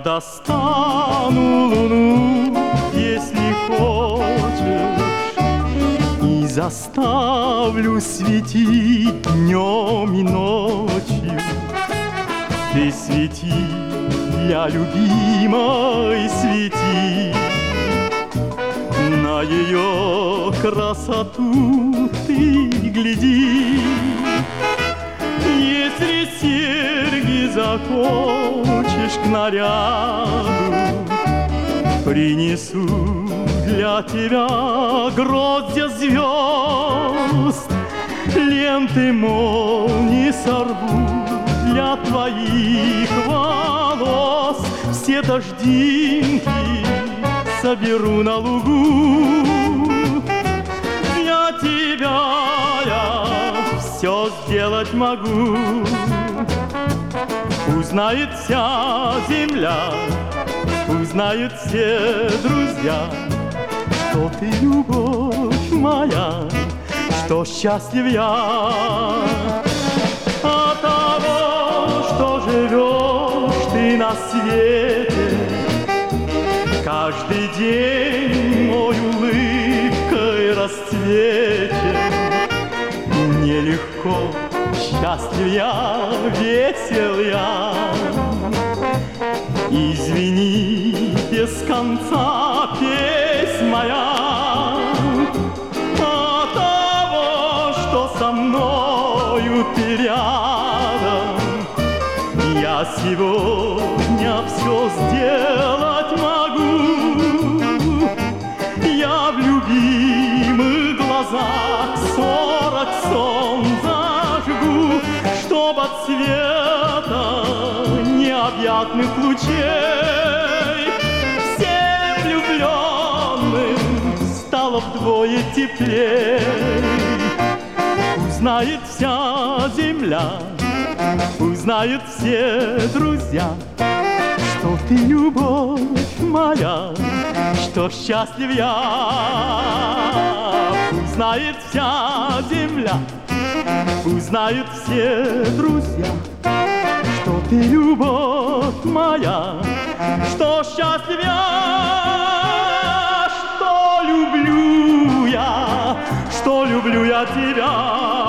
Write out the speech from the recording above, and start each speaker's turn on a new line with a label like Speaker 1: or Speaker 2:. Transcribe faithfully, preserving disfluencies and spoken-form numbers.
Speaker 1: достану луну, если хочешь, и заставлю светить днем и ночью. Ты свети, я любимой, свети, на ее красоту ты гляди. Если серьги захочешь к наряду, принесу для тебя гроздья звезд. Ленты молнии сорву для твоих волос, все дождинки соберу на лугу. Для тебя я все сделать могу. Узнает вся земля, узнают все друзья, что ты любовь моя, что счастлив я от того, что живешь ты на свете. Каждый день мой улыбкой расцветет. Нелегко, счастлив я, весел я. Извини, без конца песнь моя от того, что со мною ты рядом. Я сегодня все сделать могу. Я в любимых глазах сорок солнц зажгу, чтоб от света необъятных лучей всем влюбленным стало вдвое теплей. Узнает вся земля, узнают все друзья, что ты любовь моя, что счастлив я. Узнает вся земля, узнают все друзья, что ты любовь моя, что счастлив я, что люблю я, что люблю я тебя.